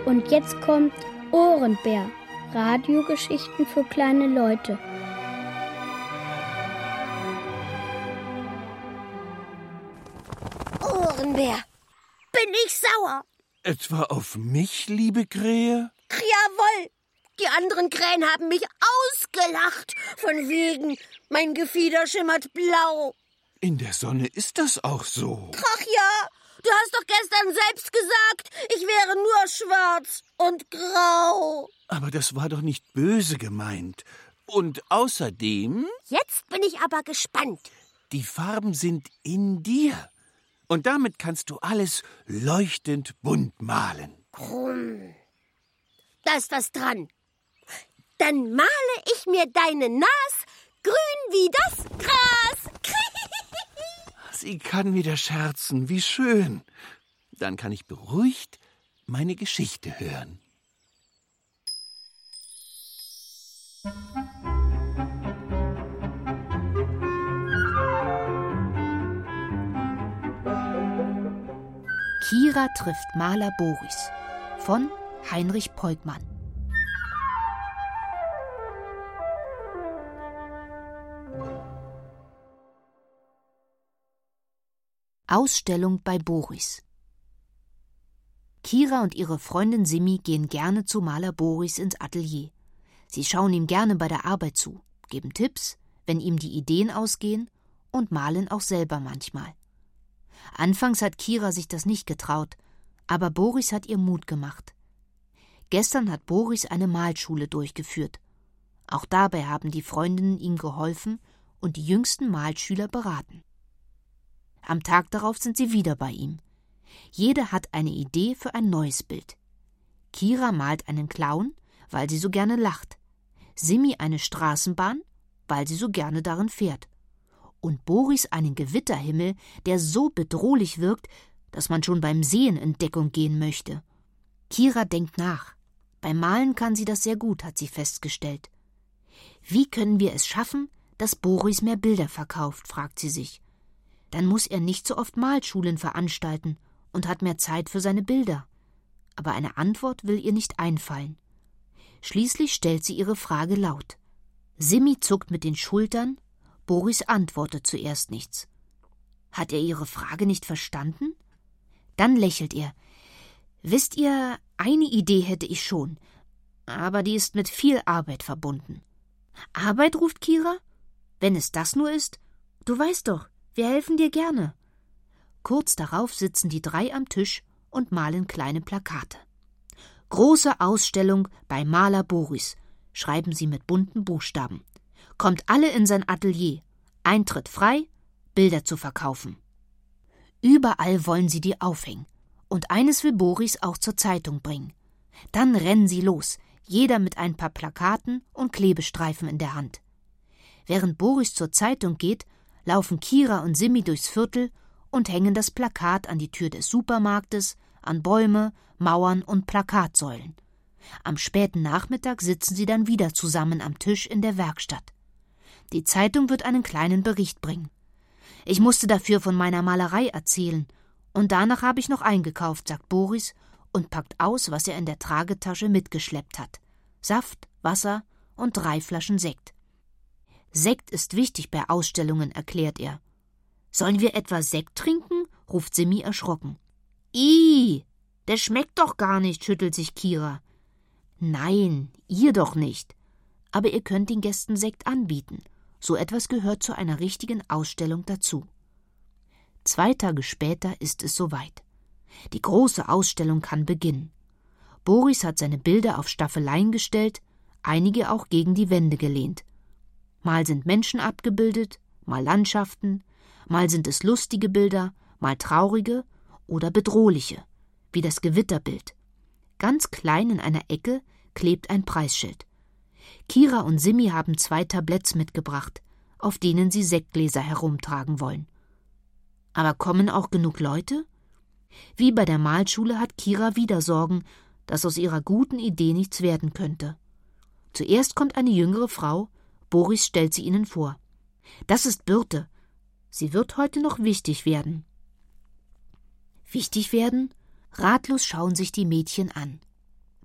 Und jetzt kommt Ohrenbär. Radiogeschichten für kleine Leute. Ohrenbär, bin ich sauer. Etwa auf mich, liebe Krähe? Jawohl, die anderen Krähen haben mich ausgelacht. Von wegen, mein Gefieder schimmert blau. In der Sonne ist das auch so. Ach ja, du hast doch gestern selbst gesagt, ich wäre nur schwarz und grau. Aber das war doch nicht böse gemeint. Und außerdem... Jetzt bin ich aber gespannt. Die Farben sind in dir. Und damit kannst du alles leuchtend bunt malen. Da ist was dran. Dann male ich mir deine Nas grün wie das Gras. Sie kann wieder scherzen, wie schön. Dann kann ich beruhigt meine Geschichte hören. Kira trifft Maler Boris von Heinrich Peukmann. Ausstellung bei Boris. Kira und ihre Freundin Simi gehen gerne zu Maler Boris ins Atelier. Sie schauen ihm gerne bei der Arbeit zu, geben Tipps, wenn ihm die Ideen ausgehen, und malen auch selber manchmal. Anfangs hat Kira sich das nicht getraut, aber Boris hat ihr Mut gemacht. Gestern hat Boris eine Malschule durchgeführt. Auch dabei haben die Freundinnen ihm geholfen und die jüngsten Malschüler beraten. Am Tag darauf sind sie wieder bei ihm. Jede hat eine Idee für ein neues Bild. Kira malt einen Clown, weil sie so gerne lacht. Simi eine Straßenbahn, weil sie so gerne darin fährt. Und Boris einen Gewitterhimmel, der so bedrohlich wirkt, dass man schon beim Sehen in Deckung gehen möchte. Kira denkt nach. Beim Malen kann sie das sehr gut, hat sie festgestellt. Wie können wir es schaffen, dass Boris mehr Bilder verkauft, fragt sie sich. Dann muss er nicht so oft Malschulen veranstalten und hat mehr Zeit für seine Bilder. Aber eine Antwort will ihr nicht einfallen. Schließlich stellt sie ihre Frage laut. Simi zuckt mit den Schultern, Boris antwortet zuerst nichts. Hat er ihre Frage nicht verstanden? Dann lächelt er. Wisst ihr, eine Idee hätte ich schon, aber die ist mit viel Arbeit verbunden. Arbeit, ruft Kira? Wenn es das nur ist? Du weißt doch, wir helfen dir gerne. Kurz darauf sitzen die drei am Tisch und malen kleine Plakate. Große Ausstellung bei Maler Boris, schreiben sie mit bunten Buchstaben. Kommt alle in sein Atelier. Eintritt frei, Bilder zu verkaufen. Überall wollen sie die aufhängen. Und eines will Boris auch zur Zeitung bringen. Dann rennen sie los, jeder mit ein paar Plakaten und Klebestreifen in der Hand. Während Boris zur Zeitung geht, laufen Kira und Simi durchs Viertel und hängen das Plakat an die Tür des Supermarktes, an Bäume, Mauern und Plakatsäulen. Am späten Nachmittag sitzen sie dann wieder zusammen am Tisch in der Werkstatt. Die Zeitung wird einen kleinen Bericht bringen. Ich musste dafür von meiner Malerei erzählen, und danach habe ich noch eingekauft, sagt Boris und packt aus, was er in der Tragetasche mitgeschleppt hat. Saft, Wasser und 3 Flaschen Sekt. Sekt ist wichtig bei Ausstellungen, erklärt er. Sollen wir etwa Sekt trinken? Ruft Simi erschrocken. Ih, der schmeckt doch gar nicht, schüttelt sich Kira. Nein, ihr doch nicht. Aber ihr könnt den Gästen Sekt anbieten. So etwas gehört zu einer richtigen Ausstellung dazu. 2 Tage später ist es soweit. Die große Ausstellung kann beginnen. Boris hat seine Bilder auf Staffeleien gestellt, einige auch gegen die Wände gelehnt. Mal sind Menschen abgebildet, mal Landschaften, mal sind es lustige Bilder, mal traurige oder bedrohliche, wie das Gewitterbild. Ganz klein in einer Ecke klebt ein Preisschild. Kira und Simi haben 2 Tabletts mitgebracht, auf denen sie Sektgläser herumtragen wollen. Aber kommen auch genug Leute? Wie bei der Malschule hat Kira wieder Sorgen, dass aus ihrer guten Idee nichts werden könnte. Zuerst kommt eine jüngere Frau, Boris stellt sie ihnen vor. Das ist Birte. Sie wird heute noch wichtig werden. Wichtig werden? Ratlos schauen sich die Mädchen an.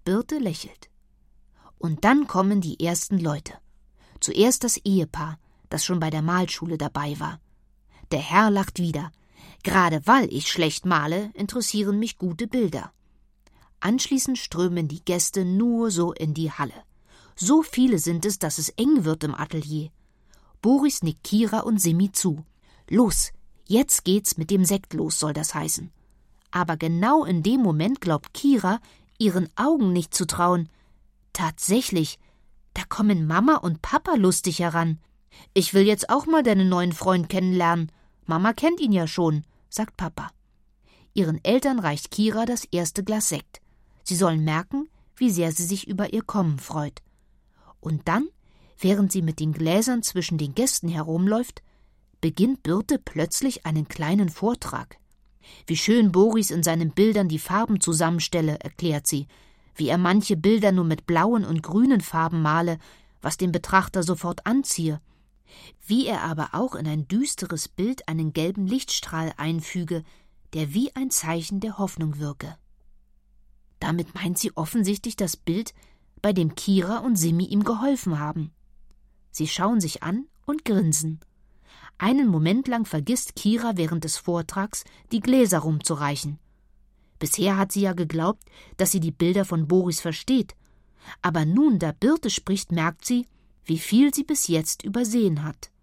Birte lächelt. Und dann kommen die ersten Leute. Zuerst das Ehepaar, das schon bei der Malschule dabei war. Der Herr lacht wieder. Gerade weil ich schlecht male, interessieren mich gute Bilder. Anschließend strömen die Gäste nur so in die Halle. So viele sind es, dass es eng wird im Atelier. Boris nickt Kira und Simi zu. Los, jetzt geht's mit dem Sekt los, soll das heißen. Aber genau in dem Moment glaubt Kira, ihren Augen nicht zu trauen. Tatsächlich, da kommen Mama und Papa lustig heran. Ich will jetzt auch mal deinen neuen Freund kennenlernen. Mama kennt ihn ja schon, sagt Papa. Ihren Eltern reicht Kira das erste Glas Sekt. Sie sollen merken, wie sehr sie sich über ihr Kommen freut. Und dann, während sie mit den Gläsern zwischen den Gästen herumläuft, beginnt Birte plötzlich einen kleinen Vortrag. Wie schön Boris in seinen Bildern die Farben zusammenstelle, erklärt sie, wie er manche Bilder nur mit blauen und grünen Farben male, was den Betrachter sofort anziehe, wie er aber auch in ein düsteres Bild einen gelben Lichtstrahl einfüge, der wie ein Zeichen der Hoffnung wirke. Damit meint sie offensichtlich das Bild, bei dem Kira und Simi ihm geholfen haben. Sie schauen sich an und grinsen. Einen Moment lang vergisst Kira während des Vortrags, die Gläser rumzureichen. Bisher hat sie ja geglaubt, dass sie die Bilder von Boris versteht. Aber nun, da Birte spricht, merkt sie, wie viel sie bis jetzt übersehen hat.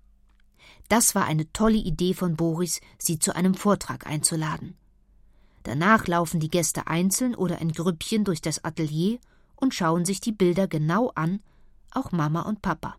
Das war eine tolle Idee von Boris, sie zu einem Vortrag einzuladen. Danach laufen die Gäste einzeln oder in Grüppchen durch das Atelier und schauen sich die Bilder genau an, auch Mama und Papa.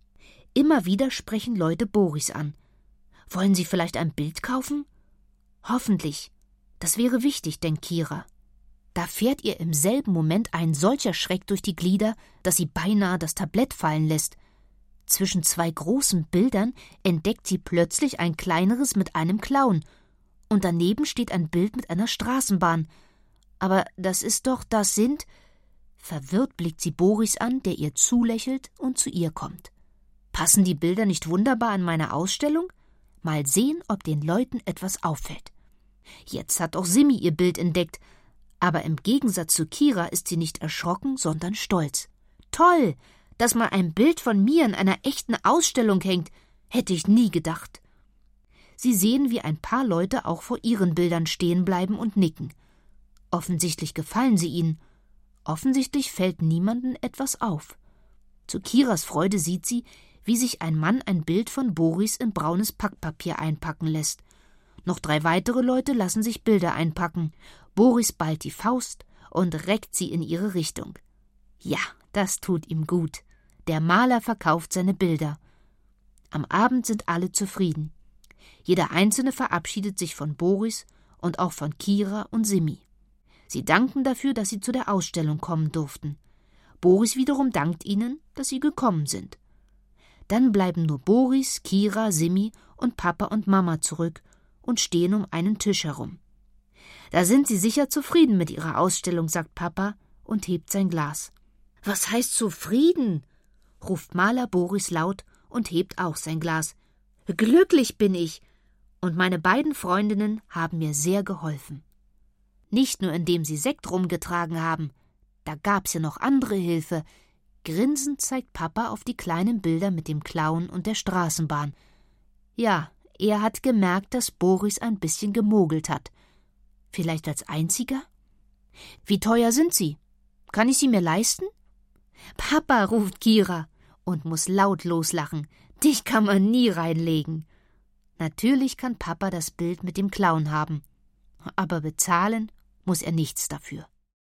Immer wieder sprechen Leute Boris an. Wollen Sie vielleicht ein Bild kaufen? Hoffentlich. Das wäre wichtig, denkt Kira. Da fährt ihr im selben Moment ein solcher Schreck durch die Glieder, dass sie beinahe das Tablett fallen lässt. Zwischen zwei großen Bildern entdeckt sie plötzlich ein kleineres mit einem Clown. Und daneben steht ein Bild mit einer Straßenbahn. Aber das sind... Verwirrt blickt sie Boris an, der ihr zulächelt und zu ihr kommt. Passen die Bilder nicht wunderbar an meine Ausstellung? Mal sehen, ob den Leuten etwas auffällt. Jetzt hat auch Simi ihr Bild entdeckt, aber im Gegensatz zu Kira ist sie nicht erschrocken, sondern stolz. Toll, dass mal ein Bild von mir in einer echten Ausstellung hängt, hätte ich nie gedacht. Sie sehen, wie ein paar Leute auch vor ihren Bildern stehen bleiben und nicken. Offensichtlich gefallen sie ihnen. Offensichtlich fällt niemandem etwas auf. Zu Kiras Freude sieht sie, wie sich ein Mann ein Bild von Boris in braunes Packpapier einpacken lässt. Noch 3 weitere Leute lassen sich Bilder einpacken. Boris ballt die Faust und reckt sie in ihre Richtung. Ja, das tut ihm gut. Der Maler verkauft seine Bilder. Am Abend sind alle zufrieden. Jeder Einzelne verabschiedet sich von Boris und auch von Kira und Simi. Sie danken dafür, dass sie zu der Ausstellung kommen durften. Boris wiederum dankt ihnen, dass sie gekommen sind. Dann bleiben nur Boris, Kira, Simi und Papa und Mama zurück und stehen um einen Tisch herum. Da sind sie sicher zufrieden mit ihrer Ausstellung, sagt Papa und hebt sein Glas. Was heißt zufrieden? Ruft Maler Boris laut und hebt auch sein Glas. Glücklich bin ich, und meine beiden Freundinnen haben mir sehr geholfen. Nicht nur indem sie Sekt rumgetragen haben, da gab's ja noch andere Hilfe. Grinsend zeigt Papa auf die kleinen Bilder mit dem Clown und der Straßenbahn. Ja, er hat gemerkt, dass Boris ein bisschen gemogelt hat. Vielleicht als einziger? Wie teuer sind sie? Kann ich sie mir leisten? Papa, ruft Kira und muss laut loslachen. Dich kann man nie reinlegen. Natürlich kann Papa das Bild mit dem Clown haben, aber bezahlen muss er nichts dafür.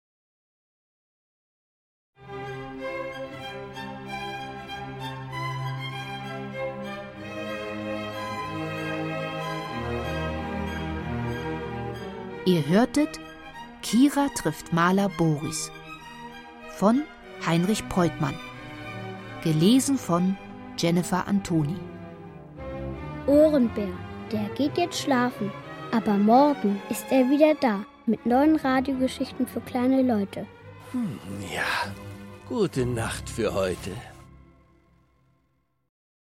Ihr hörtet Kira trifft Maler Boris von Heinrich Peutmann, gelesen von Jennifer Antoni. Ohrenbär, der geht jetzt schlafen, aber morgen ist er wieder da mit neuen Radiogeschichten für kleine Leute. Ja, gute Nacht für heute.